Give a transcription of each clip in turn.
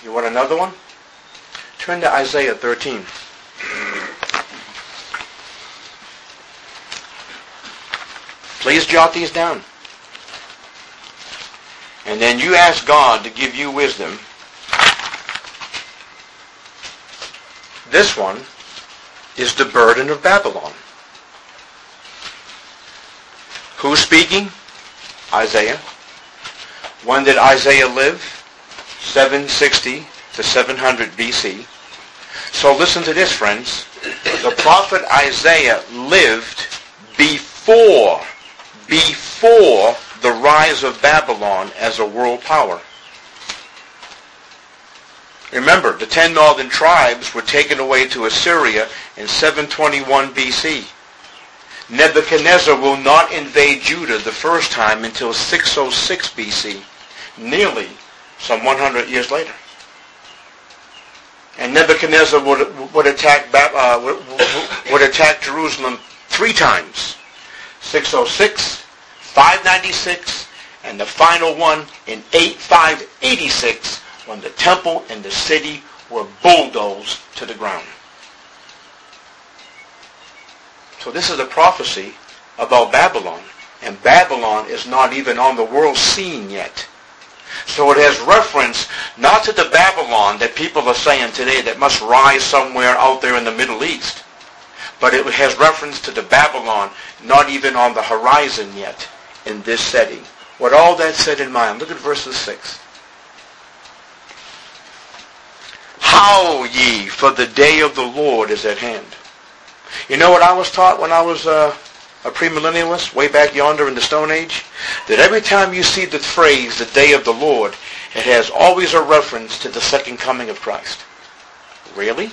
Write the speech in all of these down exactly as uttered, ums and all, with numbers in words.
You want another one? Turn to Isaiah thirteen. Please jot these down. And then you ask God to give you wisdom. This one is the burden of Babylon. Who's speaking? Isaiah. When did Isaiah live? seven sixty to seven hundred B C. So listen to this, friends. The prophet Isaiah lived before, before the rise of Babylon as a world power. Remember, the ten northern tribes were taken away to Assyria in seven twenty-one B C. Nebuchadnezzar will not invade Judah the first time until six oh six B C, nearly some one hundred years later. And Nebuchadnezzar would, would, attack, uh, would, would attack Jerusalem three times. six oh six, five ninety-six, and the final one in five eighty-six, when the temple and the city were bulldozed to the ground. So this is a prophecy about Babylon. And Babylon is not even on the world scene yet. So it has reference not to the Babylon that people are saying today that must rise somewhere out there in the Middle East, but it has reference to the Babylon not even on the horizon yet in this setting. With all that said in mind, look at verses six. Howl ye, for the day of the Lord is at hand. You know what I was taught when I was uh, a premillennialist, way back yonder in the Stone Age? That every time you see the phrase, the day of the Lord, it has always a reference to the second coming of Christ. Really?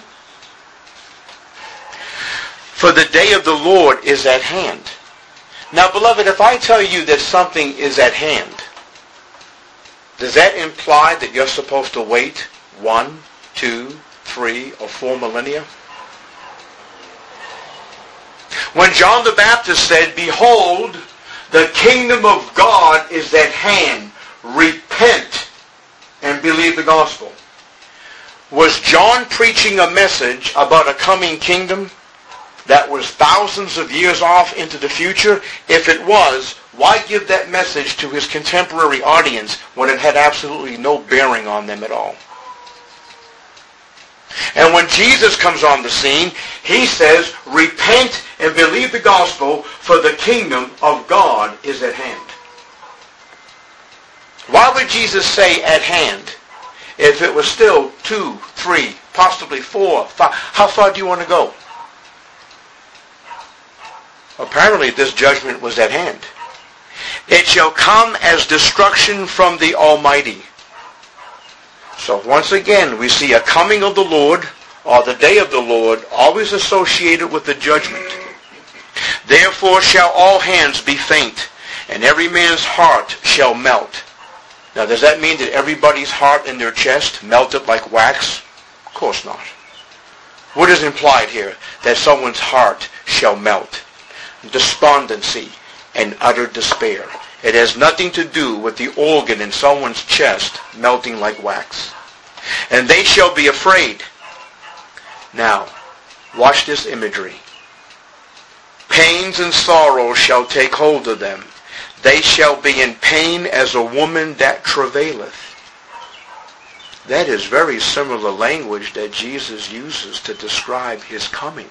For the day of the Lord is at hand. Now, beloved, if I tell you that something is at hand, does that imply that you're supposed to wait one, two, three, or four millennia? When John the Baptist said, behold, the kingdom of God is at hand. Repent and believe the gospel. Was John preaching a message about a coming kingdom that was thousands of years off into the future? If it was, why give that message to his contemporary audience when it had absolutely no bearing on them at all? And when Jesus comes on the scene, he says, repent and believe the gospel, for the kingdom of God is at hand. Why would Jesus say at hand if it was still two, three, possibly four, five? How far do you want to go? Apparently this judgment was at hand. It shall come as destruction from the Almighty. So once again, we see a coming of the Lord, or the day of the Lord, always associated with the judgment. Therefore shall all hands be faint, and every man's heart shall melt. Now, does that mean that everybody's heart in their chest melted like wax? Of course not. What is implied here? That someone's heart shall melt. Despondency and utter despair. It has nothing to do with the organ in someone's chest melting like wax. And they shall be afraid. Now, watch this imagery. Pains and sorrows shall take hold of them. They shall be in pain as a woman that travaileth. That is very similar language that Jesus uses to describe his coming.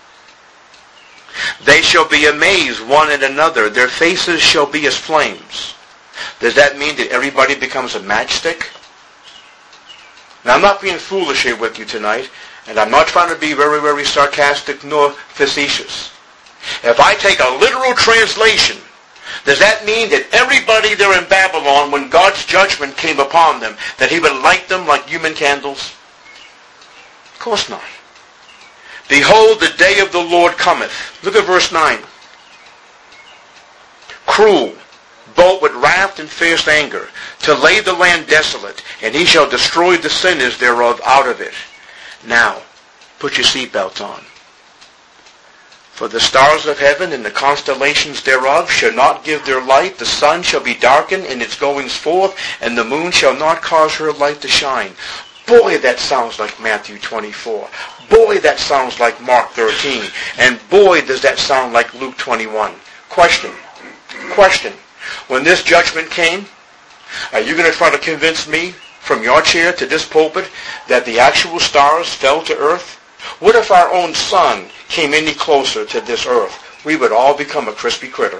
They shall be amazed one at another. Their faces shall be as flames. Does that mean that everybody becomes a matchstick? Now, I'm not being foolish here with you tonight, and I'm not trying to be very, very sarcastic nor facetious. If I take a literal translation, does that mean that everybody there in Babylon, when God's judgment came upon them, that he would light them like human candles? Of course not. Behold, the day of the Lord cometh. Look at verse nine. Cruel, both with wrath and fierce anger, to lay the land desolate, and he shall destroy the sinners thereof out of it. Now, put your seatbelts on. For the stars of heaven and the constellations thereof shall not give their light. The sun shall be darkened in its goings forth, and the moon shall not cause her light to shine. Boy, that sounds like Matthew twenty-four. Boy, that sounds like Mark thirteen. And boy, does that sound like Luke twenty-one. Question. Question. When this judgment came, are you going to try to convince me from your chair to this pulpit that the actual stars fell to earth? What if our own sun came any closer to this earth? We would all become a crispy critter.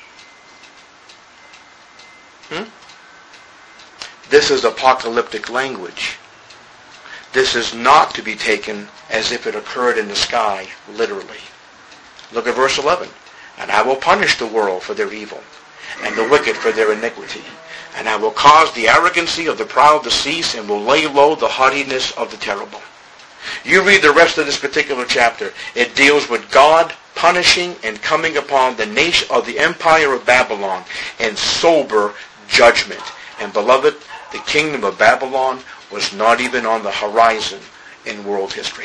Hmm? This is apocalyptic language. This is not to be taken as if it occurred in the sky, literally. Look at verse eleven. And I will punish the world for their evil, and the wicked for their iniquity. And I will cause the arrogancy of the proud to cease, and will lay low the haughtiness of the terrible. You read the rest of this particular chapter. It deals with God punishing and coming upon the nation of the empire of Babylon in sober judgment. And beloved, the kingdom of Babylon was not even on the horizon in world history.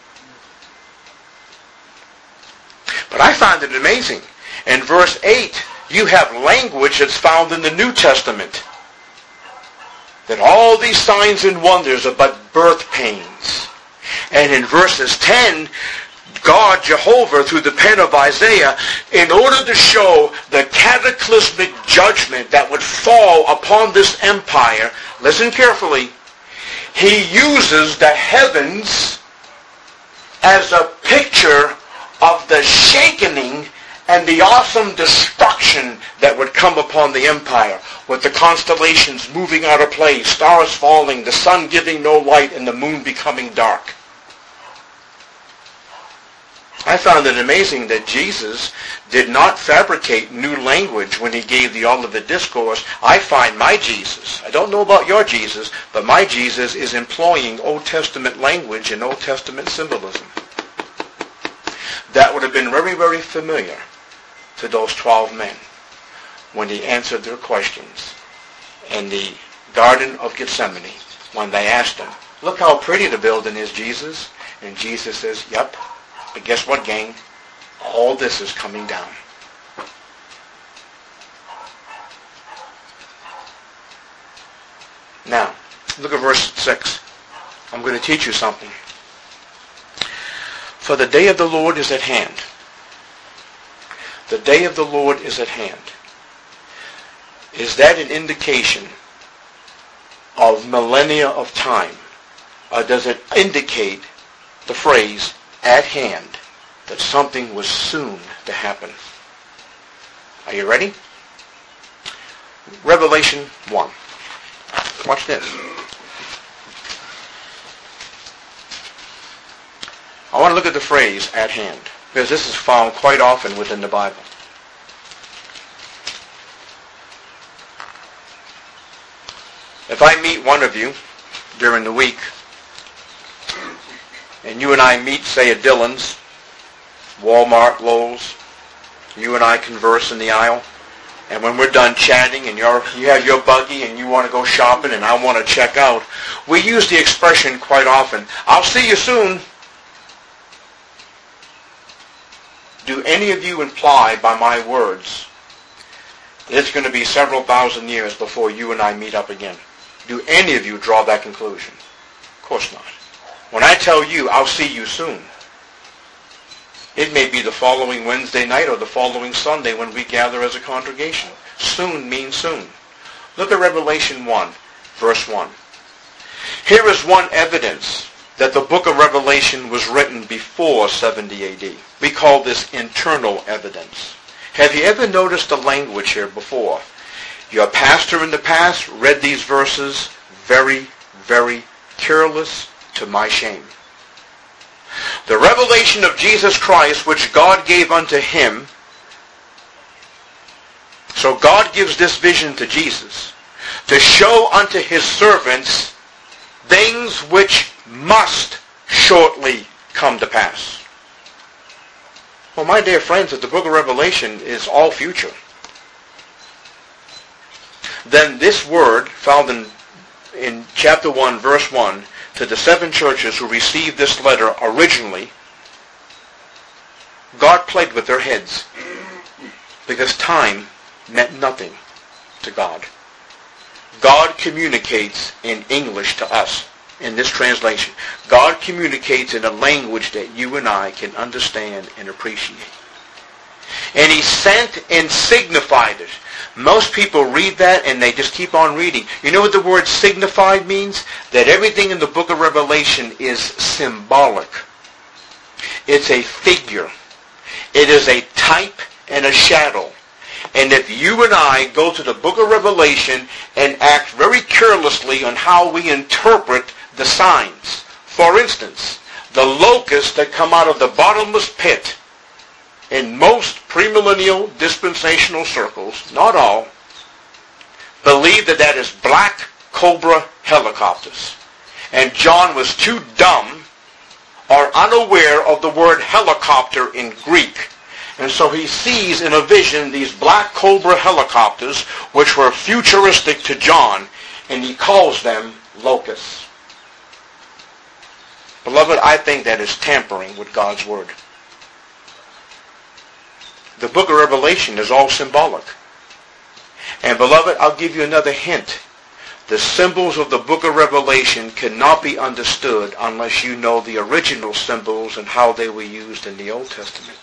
But I find it amazing. In verse eight, you have language that's found in the New Testament. That all these signs and wonders are but birth pains. And in verses ten, God, Jehovah, through the pen of Isaiah, in order to show the cataclysmic judgment that would fall upon this empire, listen carefully, he uses the heavens as a picture of the shakening and the awesome destruction that would come upon the empire, with the constellations moving out of place, stars falling, the sun giving no light, and the moon becoming dark. I found it amazing that Jesus did not fabricate new language when he gave the Olivet Discourse. I find my Jesus, I don't know about your Jesus, but my Jesus is employing Old Testament language and Old Testament symbolism. That would have been very, very familiar to those twelve men when he answered their questions in the Garden of Gethsemane, when they asked him, look how pretty the building is, Jesus. And Jesus says, yep. But guess what, gang? All this is coming down. Now, look at verse six. I'm going to teach you something. For the day of the Lord is at hand. The day of the Lord is at hand. Is that an indication of millennia of time? Or does it indicate the phrase at hand, that something was soon to happen? Are you ready? Revelation one. Watch this. I want to look at the phrase at hand, because this is found quite often within the Bible. If I meet one of you during the week, and you and I meet, say, at Dillon's, Walmart, Lowe's, you and I converse in the aisle, and when we're done chatting and you're, you have your buggy and you want to go shopping and I want to check out, we use the expression quite often, I'll see you soon. Do any of you imply by my words that it's going to be several thousand years before you and I meet up again? Do any of you draw that conclusion? Of course not. When I tell you, I'll see you soon, it may be the following Wednesday night or the following Sunday when we gather as a congregation. Soon means soon. Look at Revelation one, verse one. Here is one evidence that the book of Revelation was written before seventy A D. We call this internal evidence. Have you ever noticed the language here before? Your pastor in the past read these verses very, very careless, to my shame. The revelation of Jesus Christ, which God gave unto him. So God gives this vision to Jesus to show unto his servants things which must shortly come to pass. Well, my dear friends, if the book of Revelation is all future, then this word found in, in chapter one, verse one, to the seven churches who received this letter originally, God played with their heads, because time meant nothing to God. God communicates in English to us, in this translation. God communicates in a language that you and I can understand and appreciate. And he sent and signified it. Most people read that and they just keep on reading. You know what the word signified means? That everything in the book of Revelation is symbolic. It's a figure. It is a type and a shadow. And if you and I go to the book of Revelation and act very carelessly on how we interpret the signs, for instance, the locusts that come out of the bottomless pit, in most premillennial dispensational circles, not all, believe that that is black cobra helicopters. And John was too dumb or unaware of the word helicopter in Greek. And so he sees in a vision these black cobra helicopters, which were futuristic to John, and he calls them locusts. Beloved, I think that is tampering with God's word. The book of Revelation is all symbolic. And beloved, I'll give you another hint. The symbols of the book of Revelation cannot be understood unless you know the original symbols and how they were used in the Old Testament.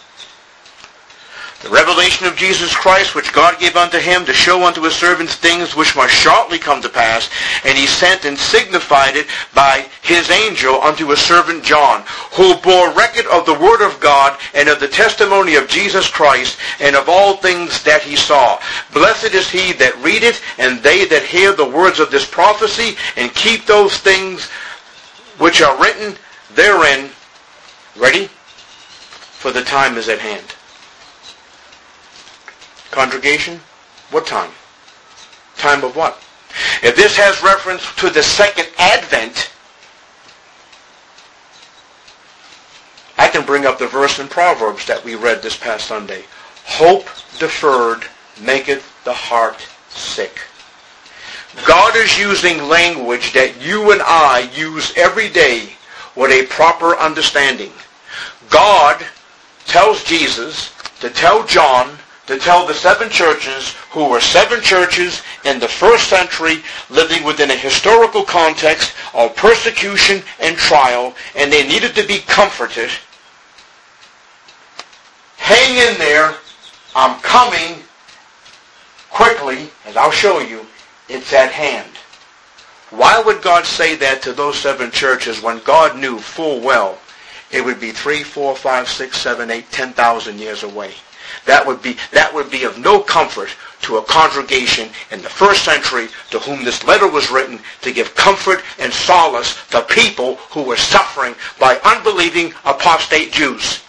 The revelation of Jesus Christ, which God gave unto him to show unto his servants things which must shortly come to pass, and he sent and signified it by his angel unto his servant John, who bore record of the word of God and of the testimony of Jesus Christ, and of all things that he saw. Blessed is he that readeth, and they that hear the words of this prophecy, and keep those things which are written therein. Ready? For the time is at hand. Congregation, what time? Time of what? If this has reference to the second advent, I can bring up the verse in Proverbs that we read this past Sunday. Hope deferred maketh the heart sick. God is using language that you and I use every day with a proper understanding. God tells Jesus to tell John to tell the seven churches, who were seven churches in the first century living within a historical context of persecution and trial, and they needed to be comforted. Hang in there. I'm coming quickly, and I'll show you. It's at hand. Why would God say that to those seven churches when God knew full well it would be three, four, five, six, seven, eight, ten thousand years away? That would be that would be of no comfort to a congregation in the first century to whom this letter was written, to give comfort and solace to people who were suffering by unbelieving apostate Jews.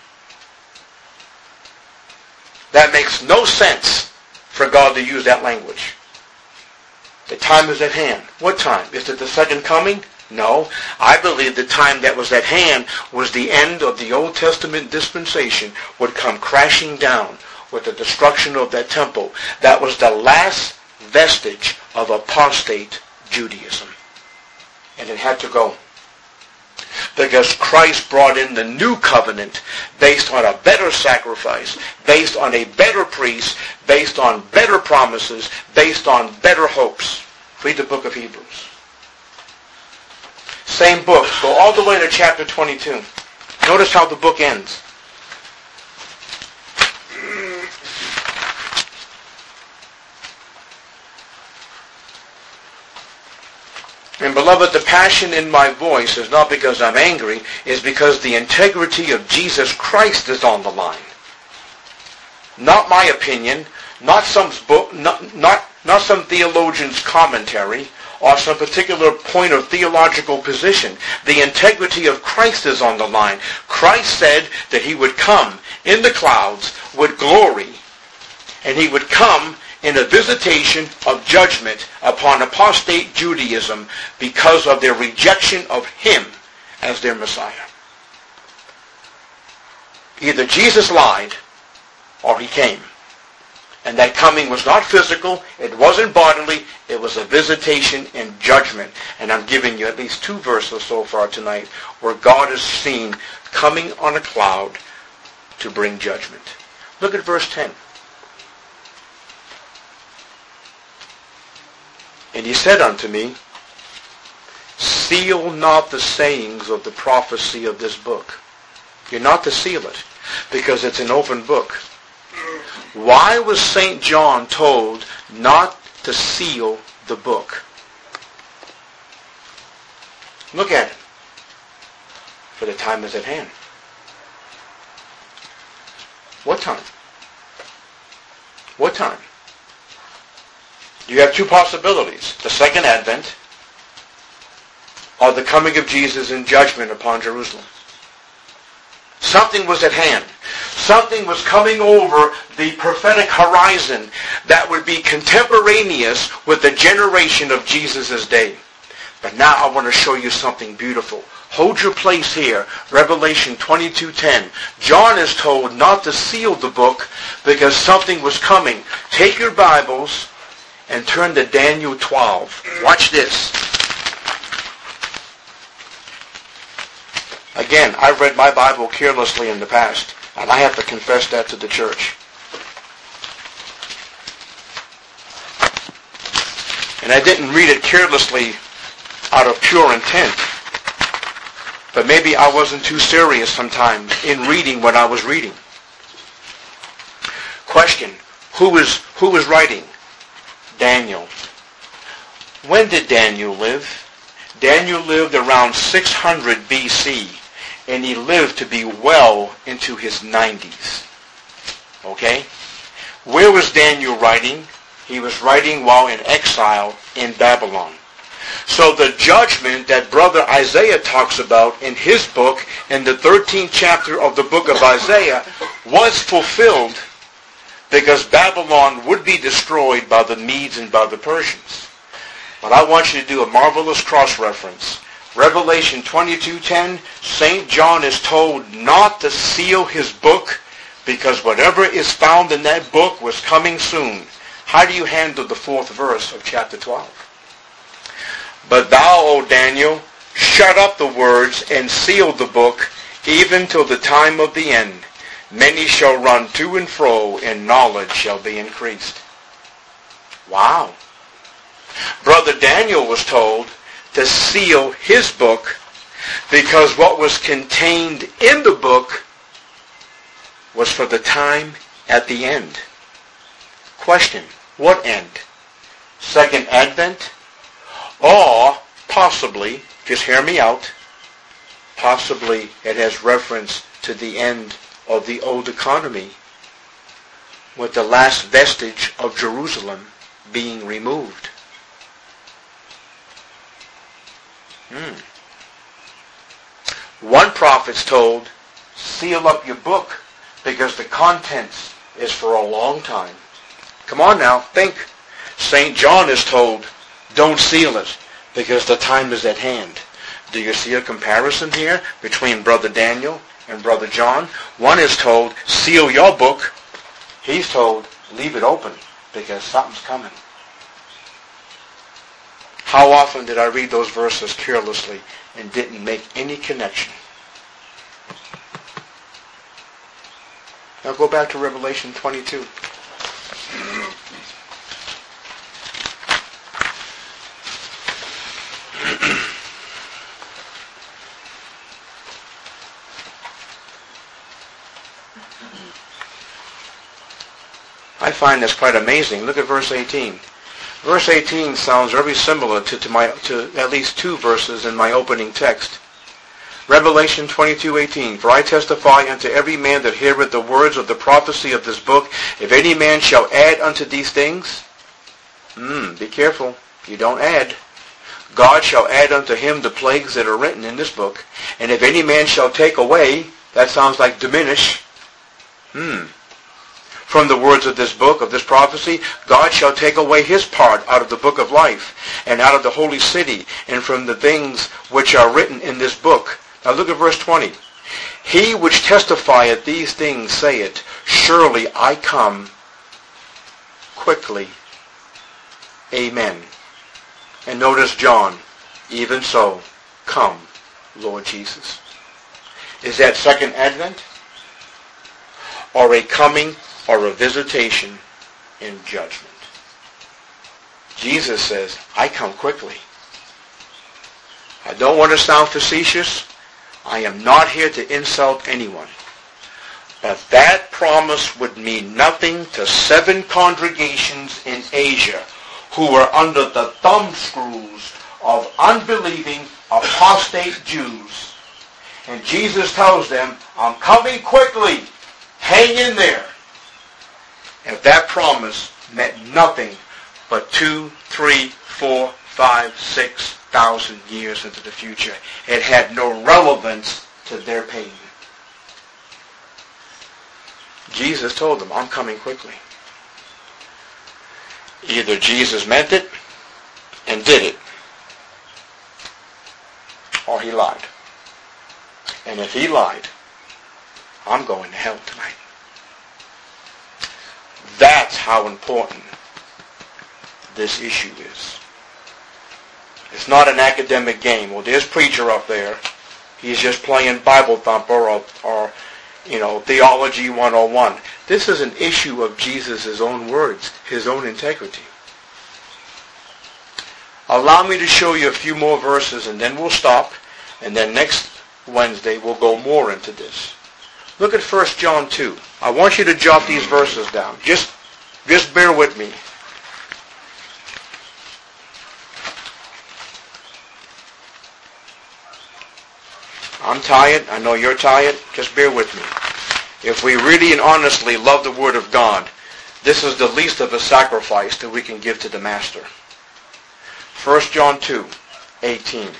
That makes no sense for God to use that language. The time is at hand. What time? Is it the second coming? No, I believe the time that was at hand was the end of the Old Testament dispensation would come crashing down with the destruction of that temple. That was the last vestige of apostate Judaism. And it had to go. Because Christ brought in the new covenant based on a better sacrifice, based on a better priest, based on better promises, based on better hopes. Read the book of Hebrews. Same book. Go all the way to chapter twenty-two. Notice how the book ends. And beloved, the passion in my voice is not because I'm angry, it's because the integrity of Jesus Christ is on the line. Not my opinion, not some book, not, not, not some theologian's commentary, or some particular point of theological position. The integrity of Christ is on the line. Christ said that he would come in the clouds with glory, and he would come in a visitation of judgment upon apostate Judaism because of their rejection of him as their Messiah. Either Jesus lied or he came. And that coming was not physical, it wasn't bodily, it was a visitation and judgment. And I'm giving you at least two verses so far tonight where God is seen coming on a cloud to bring judgment. Look at verse ten. And he said unto me, seal not the sayings of the prophecy of this book. You're not to seal it, because it's an open book. Why was Saint John told not to seal the book? Look at it. For the time is at hand. What time? What time? You have two possibilities. The second advent, or the coming of Jesus in judgment upon Jerusalem. Something was at hand. Something was coming over the prophetic horizon that would be contemporaneous with the generation of Jesus' day. But now I want to show you something beautiful. Hold your place here. Revelation twenty-two ten. John is told not to seal the book because something was coming. Take your Bibles and turn to Daniel twelve. Watch this. Again, I've read my Bible carelessly in the past, and I have to confess that to the church. And I didn't read it carelessly out of pure intent. But maybe I wasn't too serious sometimes in reading what I was reading. Question. Who is, who is writing? Daniel. When did Daniel live? Daniel lived around six hundred B C, and he lived to be well into his nineties. Okay? Where was Daniel writing? He was writing while in exile in Babylon. So the judgment that Brother Isaiah talks about in his book, in the thirteenth chapter of the book of Isaiah, was fulfilled because Babylon would be destroyed by the Medes and by the Persians. But I want you to do a marvelous cross-reference. Revelation twenty-two ten, Saint John is told not to seal his book because whatever is found in that book was coming soon. How do you handle the fourth verse of chapter twelve? But thou, O Daniel, shut up the words and seal the book, even till the time of the end. Many shall run to and fro, and knowledge shall be increased. Wow. Brother Daniel was told to seal his book because what was contained in the book was for the time at the end. Question. What end? Second Advent? Or possibly, just hear me out, possibly it has reference to the end of the old economy with the last vestige of Jerusalem being removed. Hmm. One prophet's told, seal up your book because the contents is for a long time. Come on now, think. Saint John is told, don't seal it because the time is at hand. Do you see a comparison here between Brother Daniel and Brother John? One is told, seal your book. He's told, leave it open because something's coming. How often did I read those verses carelessly and didn't make any connection? Now go back to Revelation twenty-two. I find this quite amazing. Look at verse eighteen. Verse eighteen sounds very similar to, to, my, to at least two verses in my opening text. Revelation twenty-two eighteen. For I testify unto every man that heareth the words of the prophecy of this book, if any man shall add unto these things, hmm, be careful, you don't add. God shall add unto him the plagues that are written in this book. And if any man shall take away, that sounds like diminish, hmm, from the words of this book, of this prophecy, God shall take away his part out of the book of life, and out of the holy city, and from the things which are written in this book. Now look at verse twenty. He which testifieth these things saith, surely I come quickly. Amen. And notice John, even so, come, Lord Jesus. Is that second advent? Or a coming or a visitation in judgment? Jesus says, I come quickly. I don't want to sound facetious. I am not here to insult anyone. But that promise would mean nothing to seven congregations in Asia who were under the thumbscrews of unbelieving apostate Jews. And Jesus tells them, I'm coming quickly. Hang in there. And that promise meant nothing but two, three, four, five, six thousand years into the future. It had no relevance to their pain. Jesus told them, I'm coming quickly. Either Jesus meant it and did it, or he lied. And if he lied, I'm going to hell tonight. That's how important this issue is. It's not an academic game. Well, there's preacher up there. He's just playing Bible thumper or, or you know, theology one oh one. This is an issue of Jesus' own words, his own integrity. Allow me to show you a few more verses and then we'll stop. And then next Wednesday we'll go more into this. Look at First John two. I want you to jot these verses down. Just, just bear with me. I'm tired. I know you're tired. Just bear with me. If we really and honestly love the Word of God, this is the least of a sacrifice that we can give to the Master. First John two, eighteen.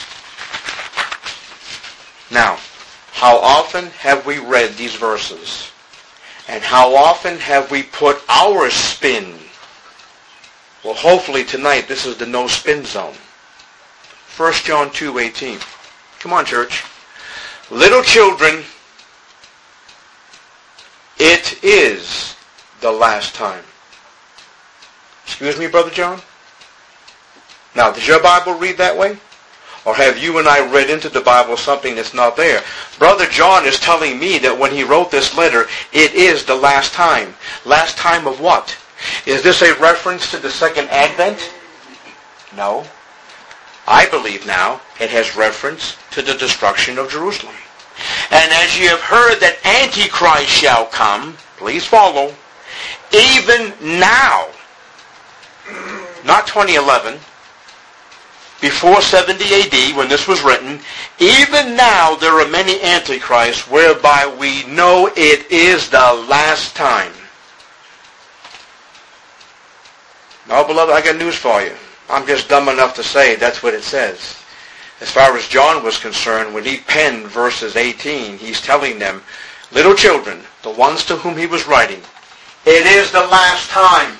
Now, how often have we read these verses? And how often have we put our spin? Well, hopefully tonight this is the no spin zone. First John two, eighteen. Come on, church. Little children, it is the last time. Excuse me, Brother John? Now, does your Bible read that way? Or have you and I read into the Bible something that's not there? Brother John is telling me that when he wrote this letter, it is the last time. Last time of what? Is this a reference to the second advent? No. I believe now it has reference to the destruction of Jerusalem. And as ye have heard that Antichrist shall come, please follow, even now, not twenty eleven, before seventy A D when this was written, even now there are many antichrists whereby we know it is the last time. Now, beloved, I got news for you. I'm just dumb enough to say that's what it says. As far as John was concerned, when he penned verses eighteen, he's telling them, little children, the ones to whom he was writing, it is the last time.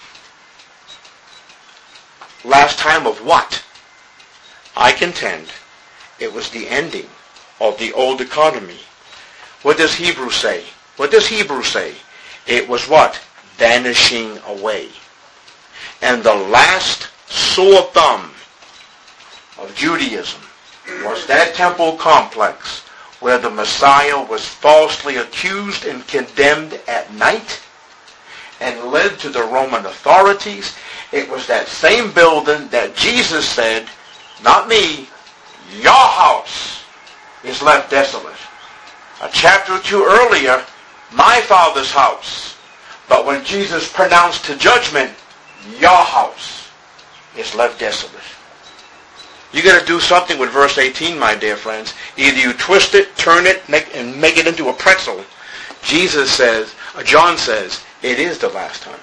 Last time of what? I contend it was the ending of the old economy. What does Hebrews say? What does Hebrews say? It was what? Vanishing away. And the last sore thumb of Judaism was that temple complex where the Messiah was falsely accused and condemned at night and led to the Roman authorities. It was that same building that Jesus said, not me, your house is left desolate. A chapter or two earlier, my Father's house. But when Jesus pronounced to judgment, your house is left desolate. You got to do something with verse eighteen, my dear friends. Either you twist it, turn it, make, and make it into a pretzel. Jesus says, uh, John says, it is the last time.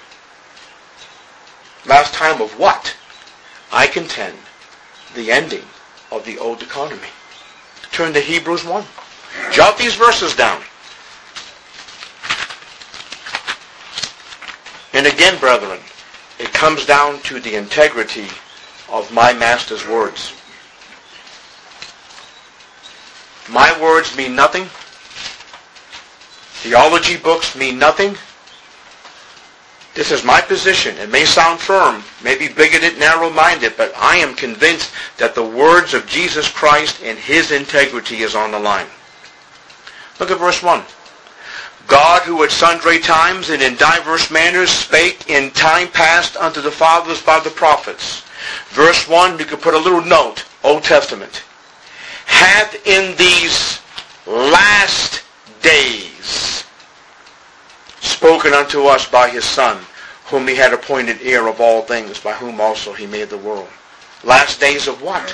Last time of what? I contend, the ending of the old economy. Turn to Hebrews one. Jot these verses down. And again, brethren, it comes down to the integrity of my Master's words. My words mean nothing. Theology books mean nothing. This is my position. It may sound firm, may be bigoted, narrow-minded, but I am convinced that the words of Jesus Christ and his integrity is on the line. Look at verse one. God, who at sundry times and in diverse manners spake in time past unto the fathers by the prophets. Verse one, you could put a little note Old Testament, hath in these last days spoken unto us by his Son, whom he had appointed heir of all things, by whom also he made the world. Last days of what?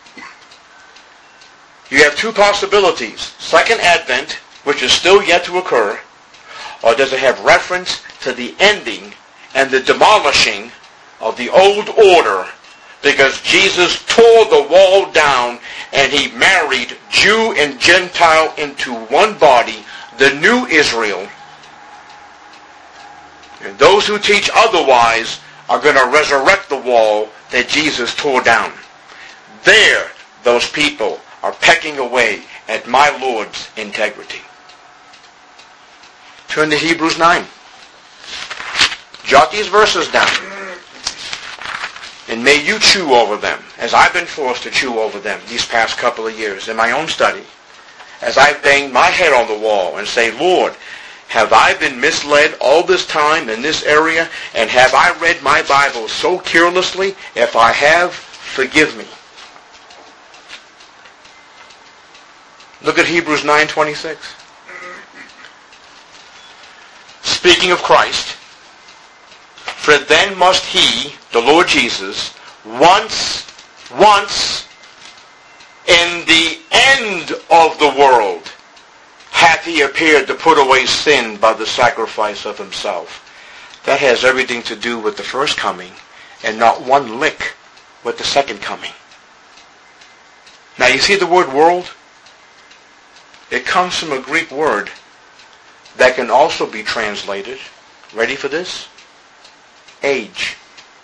You have two possibilities. Second advent, which is still yet to occur, or does it have reference to the ending and the demolishing of the old order, because Jesus tore the wall down and he married Jew and Gentile into one body, the new Israel. And those who teach otherwise are going to resurrect the wall that Jesus tore down. There, those people are pecking away at my Lord's integrity. Turn to Hebrews nine. Jot these verses down. And may you chew over them, as I've been forced to chew over them these past couple of years in my own study, as I've banged my head on the wall and say, Lord, have I been misled all this time in this area? And have I read my Bible so carelessly? If I have, forgive me. Look at Hebrews nine twenty-six. Speaking of Christ, for then must he, the Lord Jesus, once, once, in the end of the world, hath he appeared to put away sin by the sacrifice of himself. That has everything to do with the first coming, and not one lick with the second coming. Now you see the word world? It comes from a Greek word that can also be translated, ready for this? Age.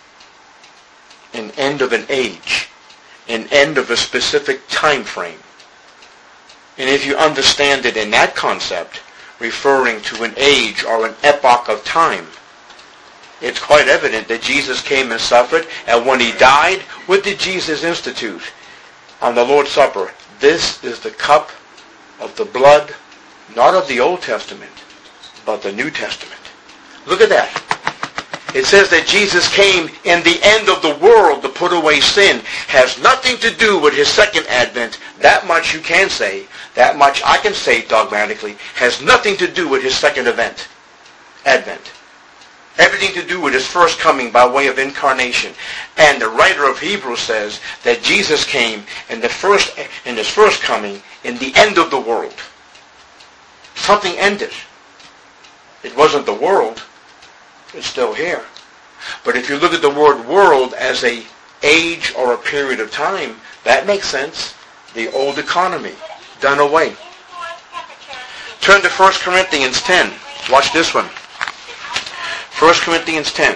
An end of an age. An end of a specific time frame. And if you understand it in that concept, referring to an age or an epoch of time, it's quite evident that Jesus came and suffered, and when he died, what did Jesus institute on the Lord's Supper? This is the cup of the blood, not of the Old Testament, but the New Testament. Look at that. It says that Jesus came in the end of the world to put away sin. Has nothing to do with his second advent. That much you can say. That much I can say dogmatically. Has nothing to do with his second event, advent. Everything to do with his first coming by way of incarnation. And the writer of Hebrews says that Jesus came in the first in his first coming in the end of the world. Something ended. It wasn't the world. It's still here. But if you look at the word world as a age or a period of time, that makes sense. The old economy, done away. Turn to First Corinthians ten. Watch this one. First Corinthians ten.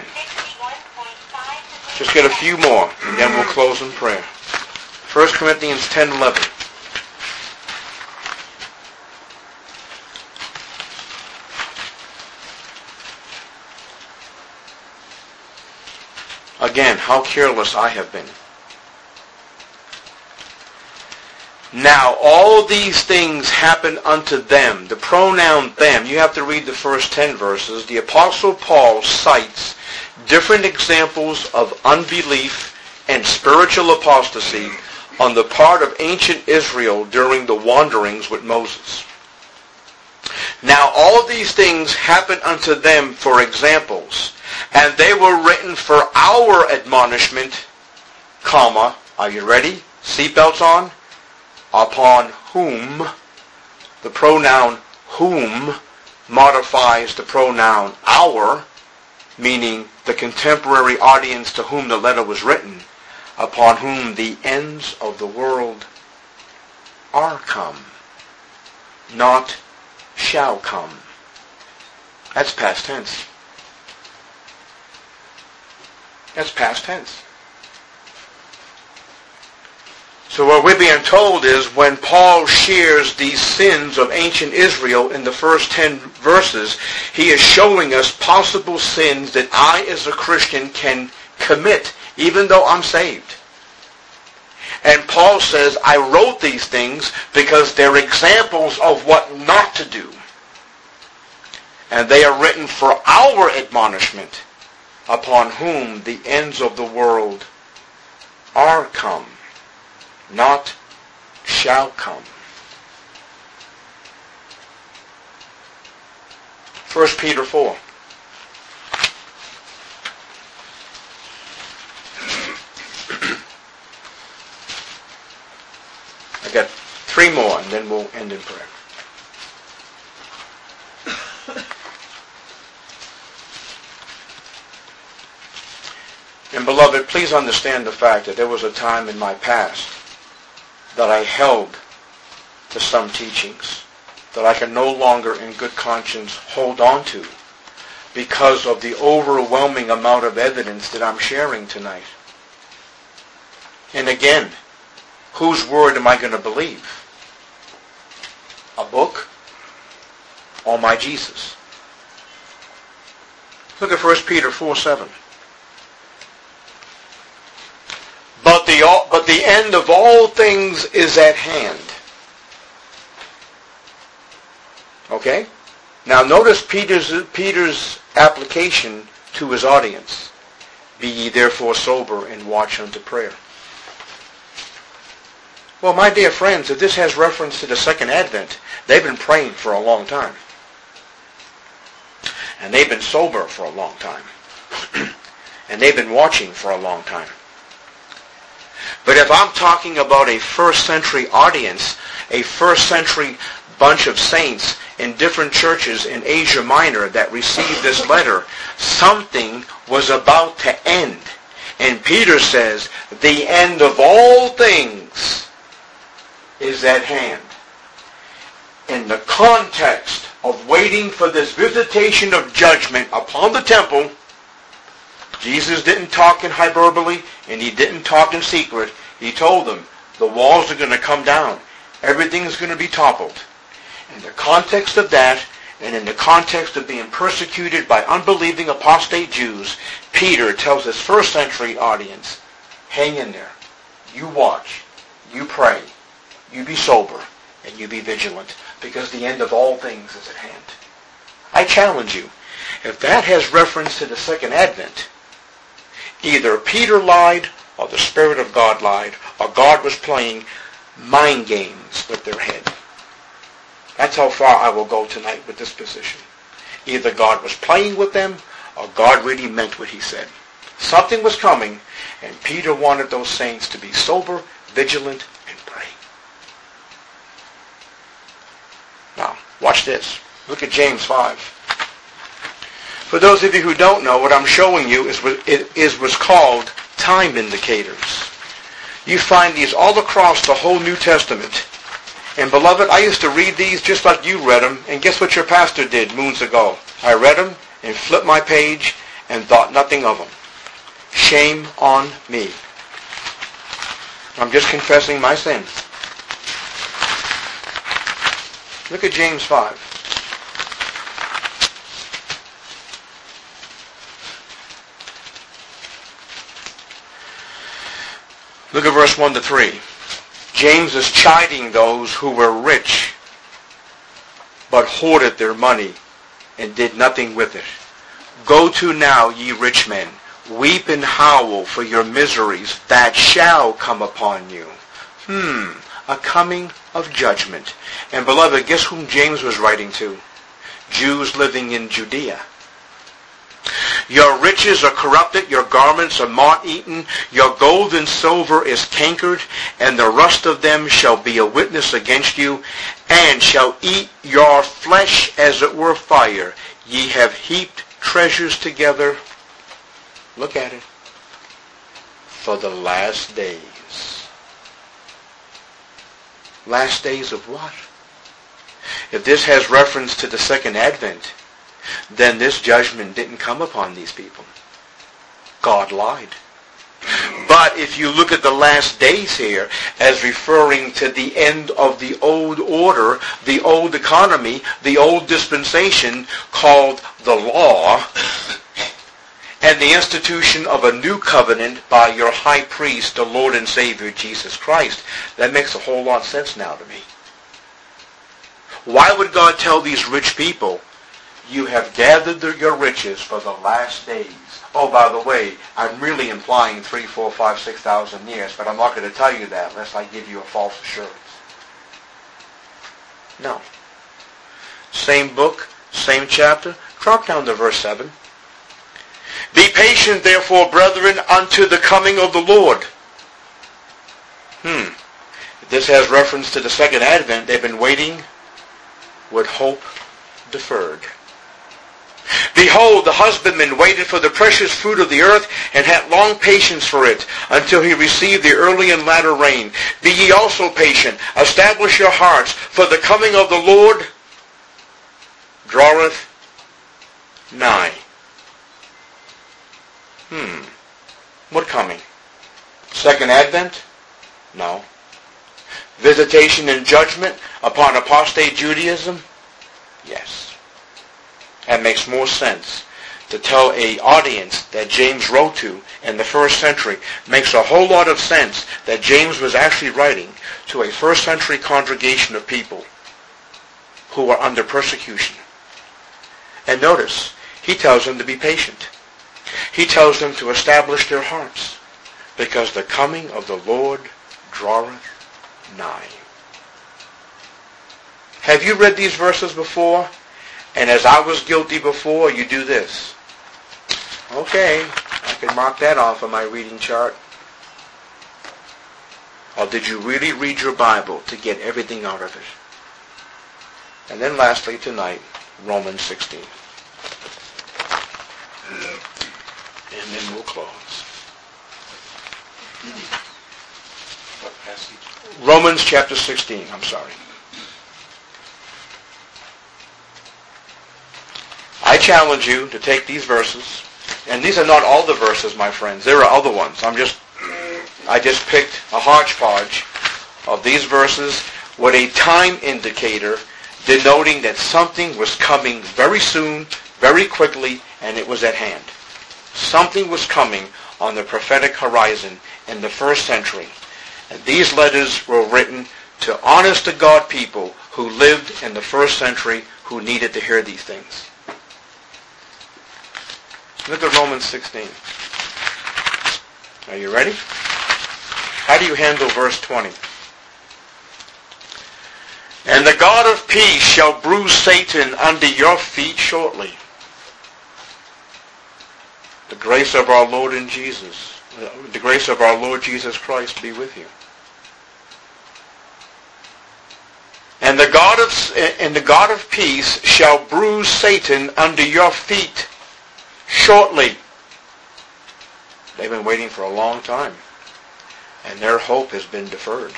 Just get a few more, and then we'll close in prayer. First Corinthians ten eleven. Again, how careless I have been. Now, all these things happen unto them. The pronoun them, you have to read the first ten verses. The Apostle Paul cites different examples of unbelief and spiritual apostasy on the part of ancient Israel during the wanderings with Moses. Now, all these things happen unto them for examples, and they were written for our admonishment, comma, are you ready? Seatbelts on? Upon whom, the pronoun whom modifies the pronoun our, meaning the contemporary audience to whom the letter was written, upon whom the ends of the world are come, not shall come. That's past tense. That's past tense. So what we're being told is when Paul shares these sins of ancient Israel in the first ten verses, he is showing us possible sins that I as a Christian can commit even though I'm saved. And Paul says, I wrote these things because they're examples of what not to do. And they are written for our admonishment, upon whom the ends of the world are come, not shall come. First Peter four. I got three more and then we'll end in prayer. And beloved, please understand the fact that there was a time in my past that I held to some teachings that I can no longer in good conscience hold on to because of the overwhelming amount of evidence that I'm sharing tonight. And again, whose word am I going to believe? A book or my Jesus? Look at First Peter four seven. But the, but the end of all things is at hand. Okay? Now notice Peter's, Peter's application to his audience. Be ye therefore sober and watch unto prayer. Well, my dear friends, if this has reference to the second advent, they've been praying for a long time. And they've been sober for a long time. And they've been watching for a long time. But if I'm talking about a first century audience, a first century bunch of saints in different churches in Asia Minor that received this letter, something was about to end. And Peter says, the end of all things is at hand. In the context of waiting for this visitation of judgment upon the temple, Jesus didn't talk in hyperbole and he didn't talk in secret. He told them the walls are going to come down. Everything's going to be toppled. In the context of that, and in the context of being persecuted by unbelieving apostate Jews, Peter tells his first century audience, hang in there. You watch. You pray. You be sober. And you be vigilant. Because the end of all things is at hand. I challenge you. If that has reference to the second advent, either Peter lied, or the Spirit of God lied, or God was playing mind games with their head. That's how far I will go tonight with this position. Either God was playing with them, or God really meant what he said. Something was coming, and Peter wanted those saints to be sober, vigilant, and pray. Now, watch this. Look at James five. For those of you who don't know, what I'm showing you is what is what's called time indicators. You find these all across the whole New Testament. And beloved, I used to read these just like you read them, and guess what your pastor did moons ago? I read them and flipped my page and thought nothing of them. Shame on me. I'm just confessing my sin. Look at James five. Look at verse one to three. James is chiding those who were rich, but hoarded their money and did nothing with it. Go to now, ye rich men, weep and howl for your miseries that shall come upon you. Hmm, a coming of judgment. And beloved, guess whom James was writing to? Jews living in Judea. Your riches are corrupted, your garments are moth-eaten, your gold and silver is cankered, and the rust of them shall be a witness against you, and shall eat your flesh as it were fire. Ye have heaped treasures together. Look at it. For the last days. Last days of what? If this has reference to the second advent, then this judgment didn't come upon these people. God lied. But if you look at the last days here as referring to the end of the old order, the old economy, the old dispensation called the law, and the institution of a new covenant by your high priest, the Lord and Savior Jesus Christ, that makes a whole lot of sense now to me. Why would God tell these rich people, you have gathered your riches for the last days Oh, by the way, I'm really implying three, four, five, six thousand years, but I'm not going to tell you that unless I give you a false assurance. No. Same book, same chapter. Drop down to verse seven. Be patient, therefore, brethren, unto the coming of the Lord. Hmm. This has reference to the second advent. They've been waiting with hope deferred. Behold, the husbandman waited for the precious fruit of the earth, and had long patience for it, until he received the early and latter rain. Be ye also patient. Establish your hearts, for the coming of the Lord draweth nigh. Hmm. What coming? Second advent? No. Visitation and judgment upon apostate Judaism? Yes. That makes more sense. To tell an audience that James wrote to in the first century makes a whole lot of sense that James was actually writing to a first century congregation of people who were under persecution. And notice, he tells them to be patient. He tells them to establish their hearts, because the coming of the Lord draweth nigh. Have you read these verses before? And as I was guilty before, you do this. Okay, I can mark that off on my reading chart. Or did you really read your Bible to get everything out of it? And then lastly tonight, Romans sixteen. And then we'll close. What passage? Romans chapter sixteen, I'm sorry. I challenge you to take these verses, and these are not all the verses, my friends. There are other ones. I'm just, I just picked a hodgepodge of these verses with a time indicator denoting that something was coming very soon, very quickly, and it was at hand. Something was coming on the prophetic horizon in the first century. And these letters were written to honest-to-God people who lived in the first century who needed to hear these things. Look at Romans sixteen. Are you ready? How do you handle verse twenty? And the God of peace shall bruise Satan under your feet shortly. The grace of our Lord and Jesus, the grace of our Lord Jesus Christ be with you. And the God of and the God of peace shall bruise Satan under your feet shortly. They've been waiting for a long time, and their hope has been deferred.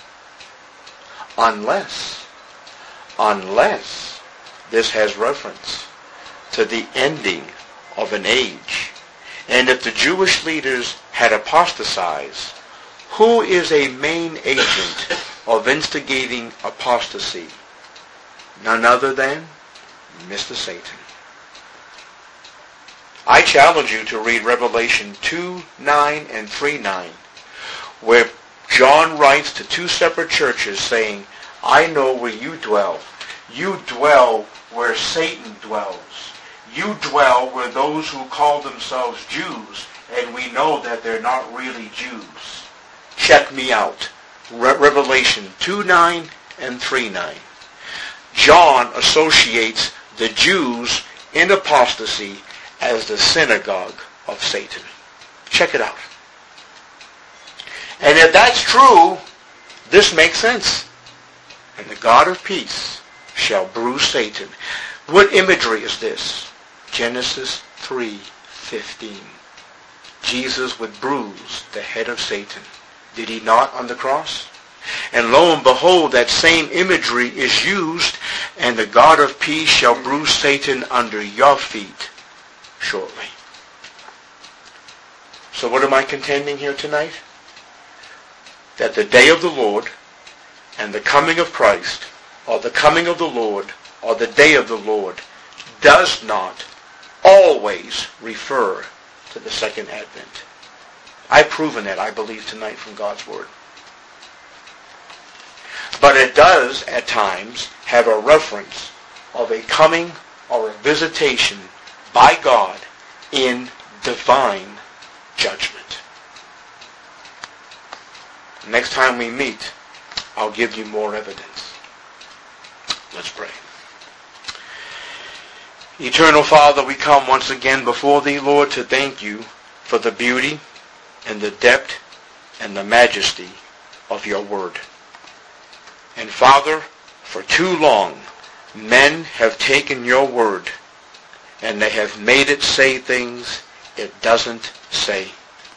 Unless, unless this has reference to the ending of an age. And if the Jewish leaders had apostatized, who is a main agent of instigating apostasy? None other than Mister Satan. I challenge you to read Revelation two nine and three nine, where John writes to two separate churches saying, I know where you dwell. You dwell where Satan dwells. You dwell where those who call themselves Jews, and we know that they're not really Jews. Check me out. Re- Revelation two nine and three nine. John associates the Jews in apostasy as the synagogue of Satan. Check it out. And if that's true, this makes sense. And the God of peace shall bruise Satan. What imagery is this? Genesis three fifteen. Jesus would bruise the head of Satan. Did he not on the cross? And lo and behold, that same imagery is used, and the God of peace shall bruise Satan under your feet shortly. So what am I contending here tonight? That the day of the Lord and the coming of Christ, or the coming of the Lord, or the day of the Lord, does not always refer to the second advent. I've proven that, I believe, tonight from God's Word. But it does, at times, have a reference of a coming or a visitation by God in divine judgment. Next time we meet, I'll give you more evidence. Let's pray. Eternal Father, we come once again before Thee, Lord, to thank You for the beauty and the depth and the majesty of Your Word. And Father, for too long, men have taken Your Word and they have made it say things it doesn't say.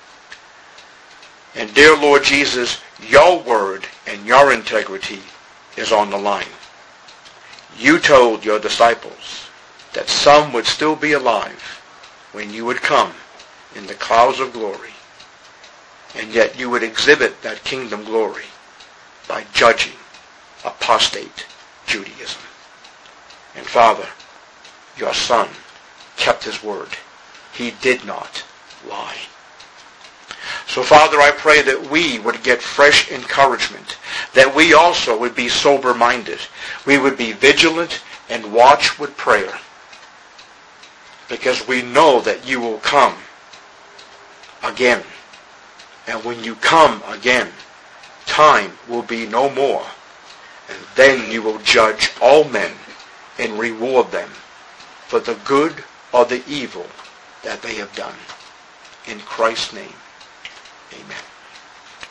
And dear Lord Jesus, Your Word and Your integrity is on the line. You told Your disciples that some would still be alive when You would come in the clouds of glory, and yet You would exhibit that kingdom glory by judging apostate Judaism. And Father, Your Son kept His word. He did not lie. So Father, I pray that we would get fresh encouragement, that we also would be sober-minded. We would be vigilant and watch with prayer, because we know that You will come again. And when You come again, time will be no more. And then You will judge all men and reward them for the good or the evil that they have done. In Christ's name, amen.